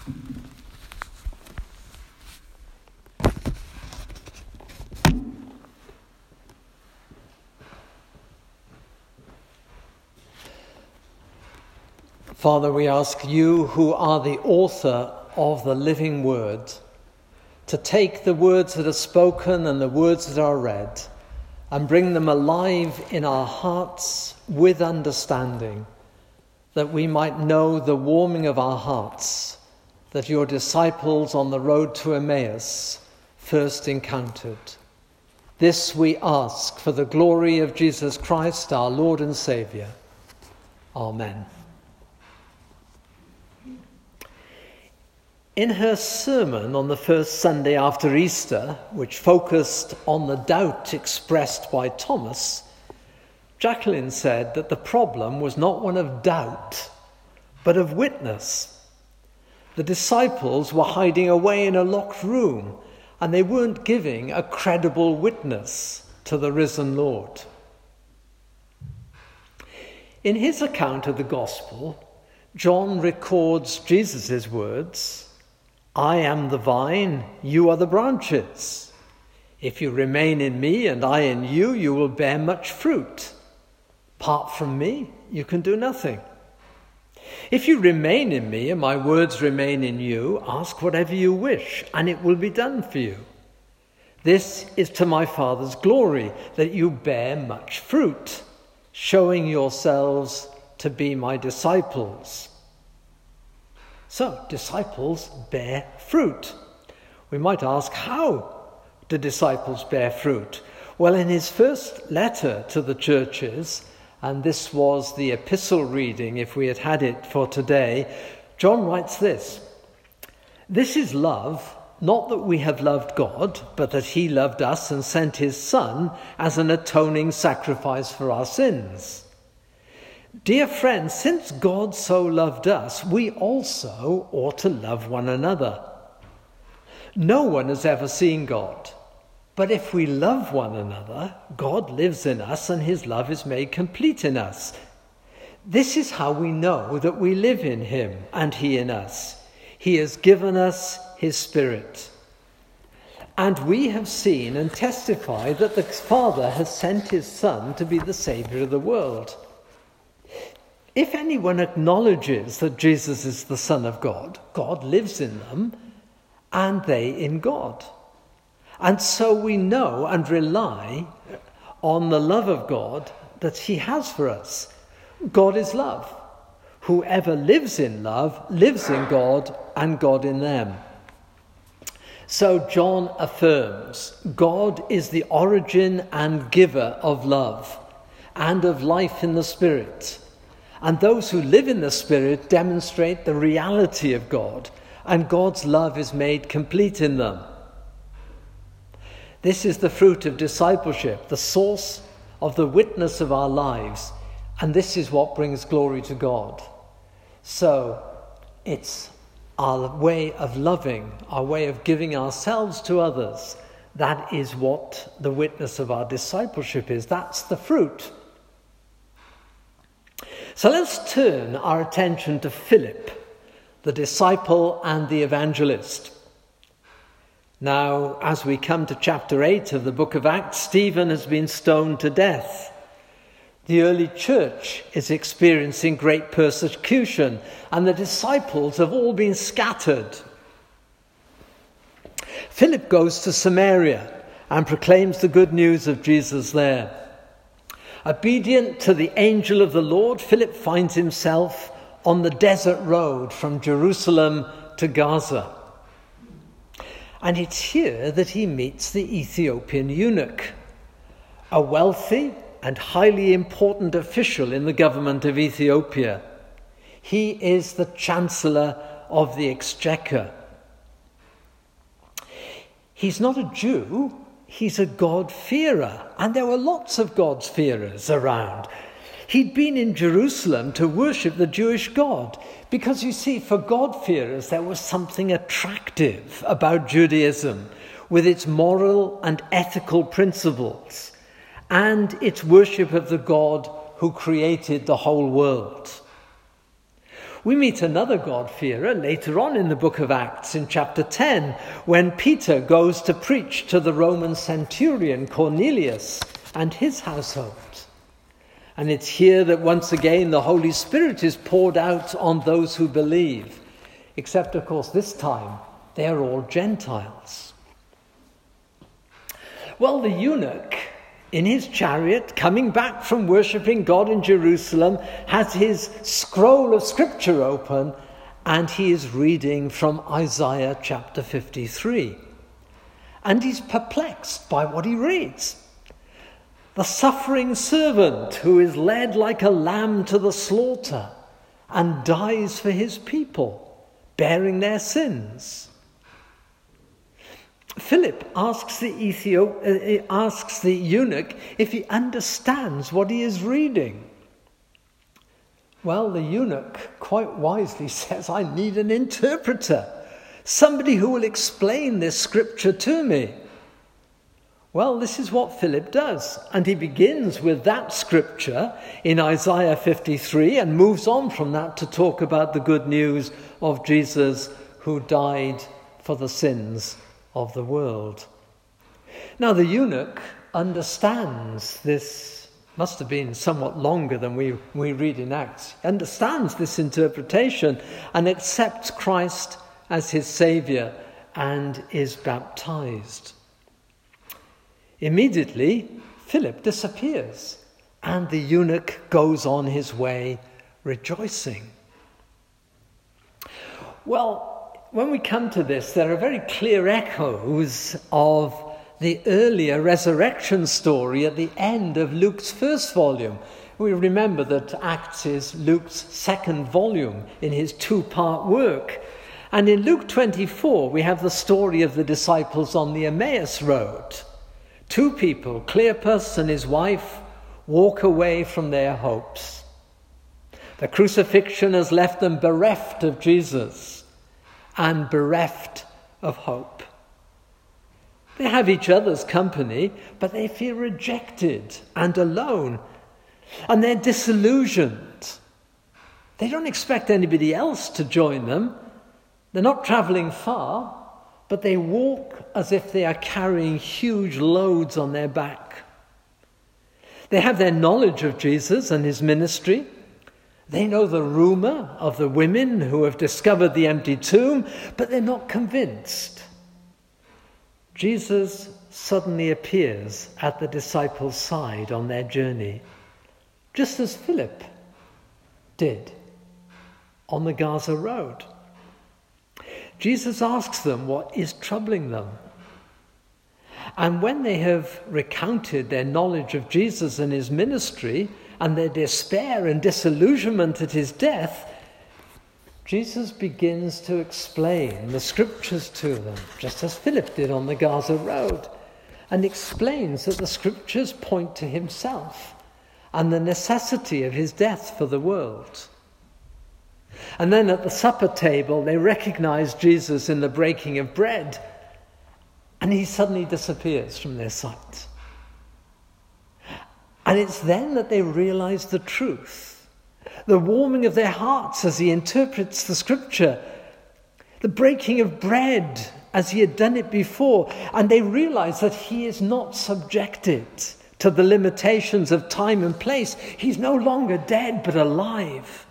Father, we ask you, who are the author of the living word, to take the words that are spoken and the words that are read and bring them alive in our hearts with understanding, that we might know the warming of our hearts that your disciples on the road to Emmaus first encountered. This we ask for the glory of Jesus Christ, our Lord and Saviour. Amen. In her sermon on the first Sunday after Easter, which focused on the doubt expressed by Thomas, Jacqueline said that the problem was not one of doubt, but of witness. The disciples were hiding away in a locked room, and they weren't giving a credible witness to the risen Lord. In his account of the Gospel, John records Jesus' words, "I am the vine, you are the branches. If you remain in me and I in you, you will bear much fruit. Apart from me, you can do nothing. If you remain in me and my words remain in you, ask whatever you wish, and it will be done for you. This is to my Father's glory, that you bear much fruit, showing yourselves to be my disciples." So, disciples bear fruit. We might ask, how do disciples bear fruit? Well, in his first letter to the churches, and this was the epistle reading if we had it for today, John writes this: "This is love, not that we have loved God, but that he loved us and sent his Son as an atoning sacrifice for our sins. Dear friends, since God so loved us, we also ought to love one another. No one has ever seen God, but if we love one another, God lives in us and his love is made complete in us. This is how we know that we live in him and he in us. He has given us his Spirit. And we have seen and testified that the Father has sent his Son to be the Saviour of the world. If anyone acknowledges that Jesus is the Son of God, God lives in them and they in God. And so we know and rely on the love of God that he has for us. God is love. Whoever lives in love lives in God and God in them." So John affirms God is the origin and giver of love and of life in the Spirit. And those who live in the Spirit demonstrate the reality of God, and God's love is made complete in them. This is the fruit of discipleship, the source of the witness of our lives, and this is what brings glory to God. So it's our way of loving, our way of giving ourselves to others. That is what the witness of our discipleship is. That's the fruit. So let's turn our attention to Philip, the disciple and the evangelist. Now, as we come to chapter 8 of the book of Acts, Stephen has been stoned to death. The early church is experiencing great persecution, and the disciples have all been scattered. Philip goes to Samaria and proclaims the good news of Jesus there. Obedient to the angel of the Lord, Philip finds himself on the desert road from Jerusalem to Gaza. And it's here that he meets the Ethiopian eunuch, a wealthy and highly important official in the government of Ethiopia. He is the Chancellor of the Exchequer. He's not a Jew, he's a God-fearer, and there were lots of God-fearers around. He'd been in Jerusalem to worship the Jewish God, because you see, for God-fearers there was something attractive about Judaism, with its moral and ethical principles, and its worship of the God who created the whole world. We meet another God-fearer later on in the book of Acts in chapter 10, when Peter goes to preach to the Roman centurion Cornelius and his household. And it's here that once again the Holy Spirit is poured out on those who believe, except of course this time they're all Gentiles. Well, the eunuch in his chariot, coming back from worshipping God in Jerusalem, has his scroll of scripture open, and he is reading from Isaiah chapter 53. And he's perplexed by what he reads. The suffering servant who is led like a lamb to the slaughter and dies for his people, bearing their sins. Philip asks the eunuch if he understands what he is reading. Well, the eunuch quite wisely says, I need an interpreter, somebody who will explain this scripture to me. Well, this is what Philip does, and he begins with that scripture in Isaiah 53 and moves on from that to talk about the good news of Jesus who died for the sins of the world. Now, the eunuch understands this, must have been somewhat longer than we read in Acts, understands this interpretation and accepts Christ as his Saviour and is baptized. Immediately, Philip disappears and the eunuch goes on his way rejoicing. Well, when we come to this, there are very clear echoes of the earlier resurrection story at the end of Luke's first volume. We remember that Acts is Luke's second volume in his two-part work. And in Luke 24, we have the story of the disciples on the Emmaus Road. Two people, Cleopas and his wife, walk away from their hopes. The crucifixion has left them bereft of Jesus and bereft of hope. They have each other's company, but they feel rejected and alone, and they're disillusioned. They don't expect anybody else to join them. They're not traveling far, but they walk as if they are carrying huge loads on their back. They have their knowledge of Jesus and his ministry. They know the rumor of the women who have discovered the empty tomb, but they're not convinced. Jesus suddenly appears at the disciples' side on their journey, just as Philip did on the Gaza Road. Jesus asks them what is troubling them. And when they have recounted their knowledge of Jesus and his ministry and their despair and disillusionment at his death, Jesus begins to explain the scriptures to them, just as Philip did on the Gaza Road, and explains that the scriptures point to himself and the necessity of his death for the world. And then at the supper table, they recognize Jesus in the breaking of bread, and he suddenly disappears from their sight. And it's then that they realize the truth, the warming of their hearts as he interprets the scripture, the breaking of bread as he had done it before, and they realize that he is not subjected to the limitations of time and place. He's no longer dead, but alive.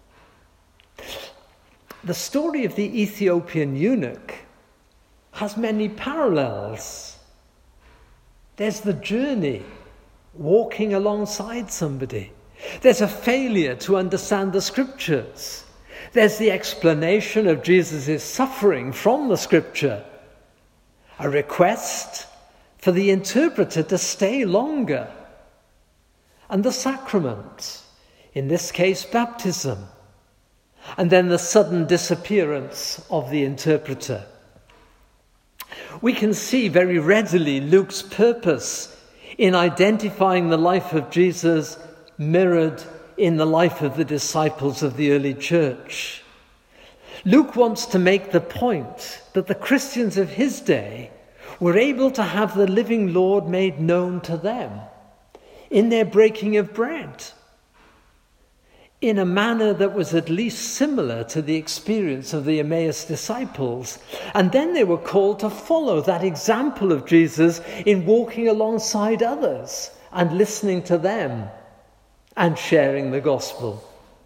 The story of the Ethiopian eunuch has many parallels. There's the journey, walking alongside somebody. There's a failure to understand the scriptures. There's the explanation of Jesus' suffering from the scripture. A request for the interpreter to stay longer. And the sacrament, in this case baptism. And then the sudden disappearance of the interpreter. We can see very readily Luke's purpose in identifying the life of Jesus mirrored in the life of the disciples of the early church. Luke wants to make the point that the Christians of his day were able to have the living Lord made known to them in their breaking of bread, in a manner that was at least similar to the experience of the Emmaus disciples. And then they were called to follow that example of Jesus in walking alongside others and listening to them and sharing the gospel.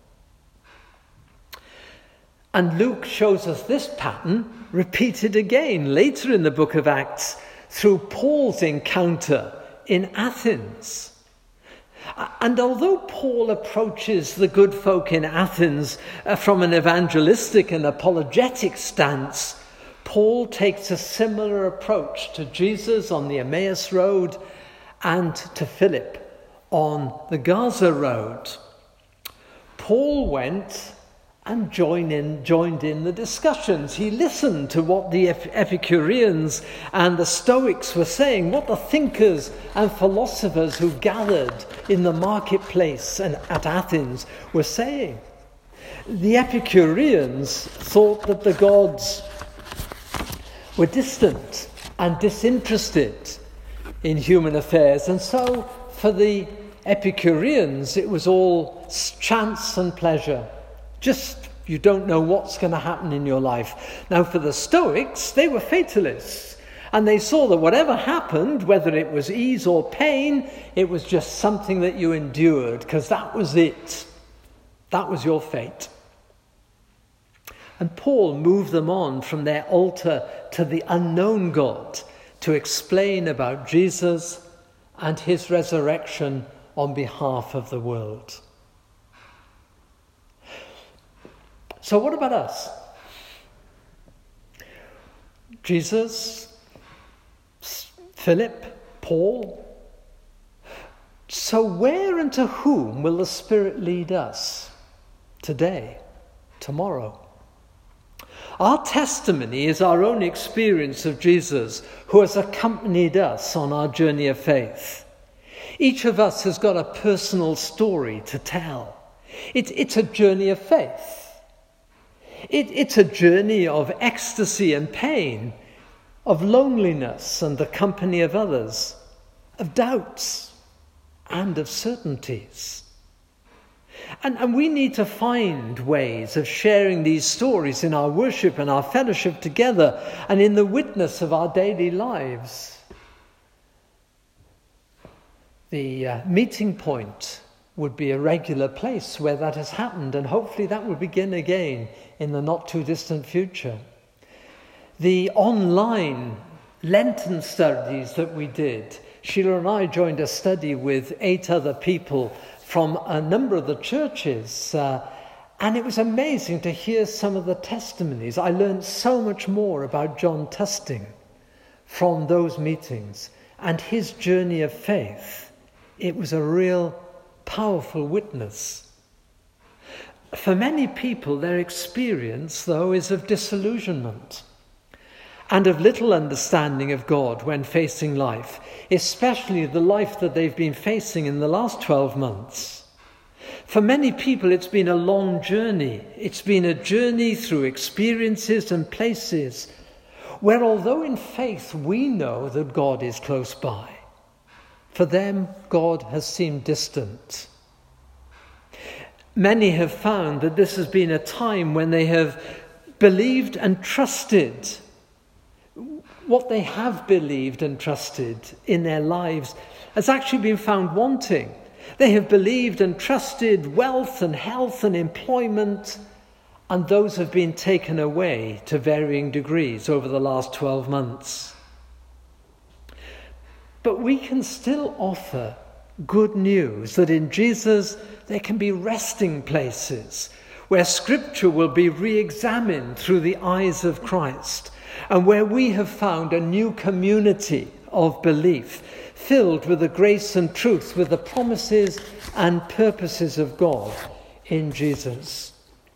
And Luke shows us this pattern repeated again later in the book of Acts through Paul's encounter in Athens. And although Paul approaches the good folk in Athens from an evangelistic and apologetic stance, Paul takes a similar approach to Jesus on the Emmaus Road and to Philip on the Gaza Road. Paul went and joined in the discussions. He listened to what the Epicureans and the Stoics were saying, what the thinkers and philosophers who gathered in the marketplace and at Athens were saying. The Epicureans thought that the gods were distant and disinterested in human affairs, and so for the Epicureans it was all chance and pleasure. Just, you don't know what's going to happen in your life. Now, for the Stoics, they were fatalists. And they saw that whatever happened, whether it was ease or pain, it was just something that you endured, because that was it. That was your fate. And Paul moved them on from their altar to the unknown God to explain about Jesus and his resurrection on behalf of the world. So what about us? Jesus, Philip, Paul. So where and to whom will the Spirit lead us today, tomorrow? Our testimony is our own experience of Jesus, who has accompanied us on our journey of faith. Each of us has got a personal story to tell. It's a journey of faith. It's a journey of ecstasy and pain, of loneliness and the company of others, of doubts and of certainties. And we need to find ways of sharing these stories in our worship and our fellowship together and in the witness of our daily lives. The meeting point would be a regular place where that has happened, and hopefully that will begin again in the not too distant future. The online Lenten studies that we did, Sheila and I joined a study with 8 other people from a number of the churches, and it was amazing to hear some of the testimonies. I learned so much more about John Tusting from those meetings and his journey of faith. It was a real powerful witness. For many people, their experience, though, is of disillusionment and of little understanding of God when facing life, especially the life that they've been facing in the last 12 months. For many people, it's been a long journey. It's been a journey through experiences and places where, although in faith we know that God is close by, for them, God has seemed distant. Many have found that this has been a time when they have believed and trusted. What they have believed and trusted in their lives has actually been found wanting. They have believed and trusted wealth and health and employment, and those have been taken away to varying degrees over the last 12 months. But we can still offer good news that in Jesus there can be resting places where Scripture will be re-examined through the eyes of Christ, and where we have found a new community of belief filled with the grace and truth, with the promises and purposes of God in Jesus.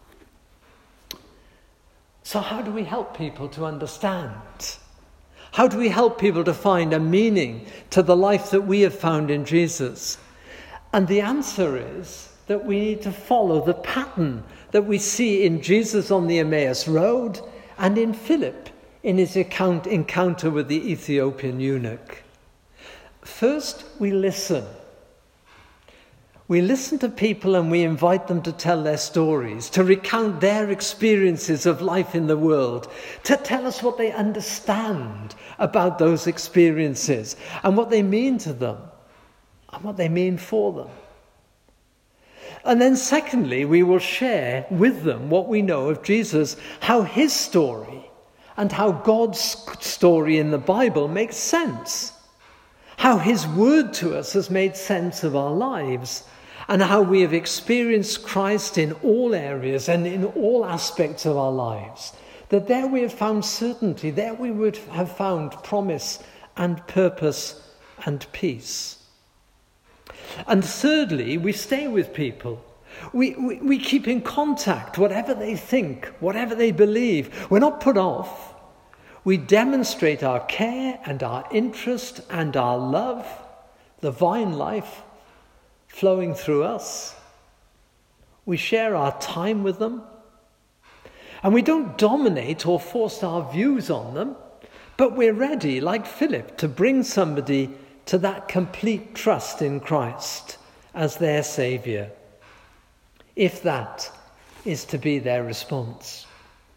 So how do we help people to understand? How do we help people to find a meaning to the life that we have found in Jesus? And the answer is that we need to follow the pattern that we see in Jesus on the Emmaus Road and in Philip in his encounter with the Ethiopian eunuch. First, we listen. We listen to people and we invite them to tell their stories, to recount their experiences of life in the world, to tell us what they understand about those experiences and what they mean to them and what they mean for them. And then secondly, we will share with them what we know of Jesus, how his story and how God's story in the Bible makes sense, how his word to us has made sense of our lives, and how we have experienced Christ in all areas and in all aspects of our lives. That there we have found certainty, there we would have found promise and purpose and peace. And thirdly, we stay with people. We keep in contact, whatever they think, whatever they believe. We're not put off. We demonstrate our care and our interest and our love, the vine life flowing through us. We share our time with them. And we don't dominate or force our views on them, but we're ready, like Philip, to bring somebody to that complete trust in Christ as their Saviour, if that is to be their response.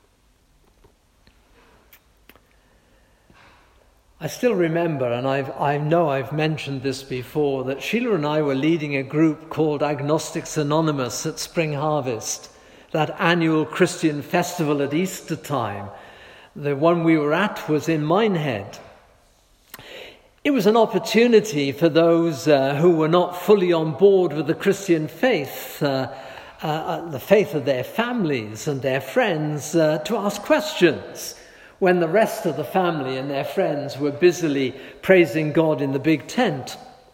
I still remember, and I know I've mentioned this before, that Sheila and I were leading a group called Agnostics Anonymous at Spring Harvest, that annual Christian festival at Easter time. The one we were at was in Minehead. It was an opportunity for those who were not fully on board with the Christian faith, the faith of their families and their friends, to ask questions when the rest of the family and their friends were busily praising God in the big tent.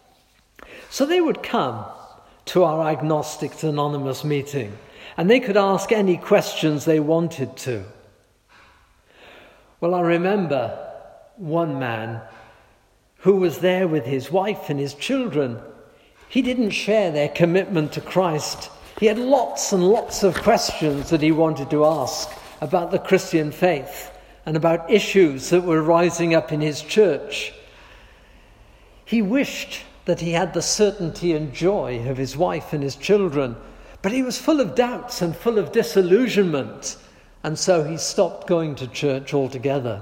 So they would come to our Agnostics Anonymous meeting and they could ask any questions they wanted to. Well, I remember one man who was there with his wife and his children. He didn't share their commitment to Christ. He had lots and lots of questions that he wanted to ask about the Christian faith and about issues that were rising up in his church. He wished that he had the certainty and joy of his wife and his children, but he was full of doubts and full of disillusionment, and so he stopped going to church altogether.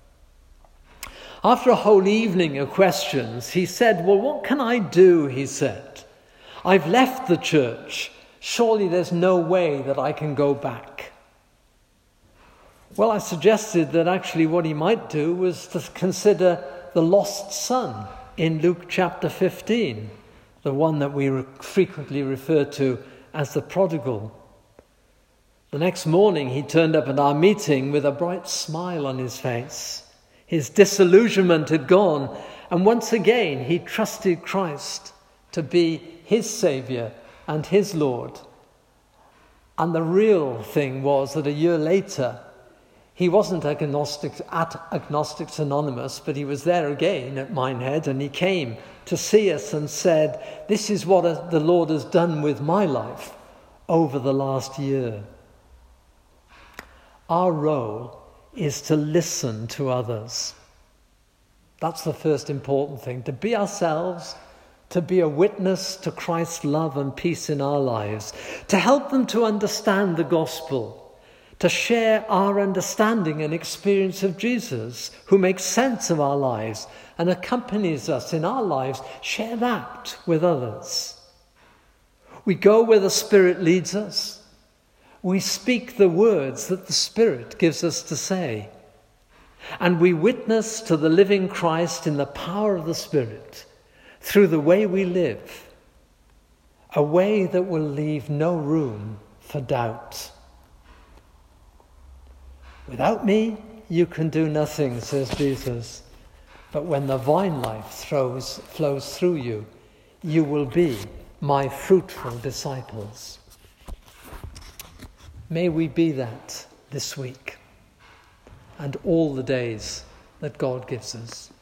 After a whole evening of questions, he said, "Well, what can I do?" he said. "I've left the church. Surely there's no way that I can go back." Well, I suggested that actually what he might do was to consider the lost son in Luke chapter 15, the one that we frequently refer to as the prodigal. The next morning he turned up at our meeting with a bright smile on his face. His disillusionment had gone, and once again he trusted Christ to be his Saviour and his Lord. And the real thing was that a year later, he wasn't at Agnostics Anonymous, but he was there again at Minehead, and he came to see us and said, "This is what the Lord has done with my life over the last year." Our role is to listen to others. That's the first important thing, to be ourselves, to be a witness to Christ's love and peace in our lives, to help them to understand the gospel, to share our understanding and experience of Jesus, who makes sense of our lives and accompanies us in our lives. Share that with others. We go where the Spirit leads us. We speak the words that the Spirit gives us to say. And we witness to the living Christ in the power of the Spirit through the way we live, a way that will leave no room for doubt. "Without me, you can do nothing," says Jesus. "But when the vine life flows through you, you will be my fruitful disciples." May we be that this week and all the days that God gives us.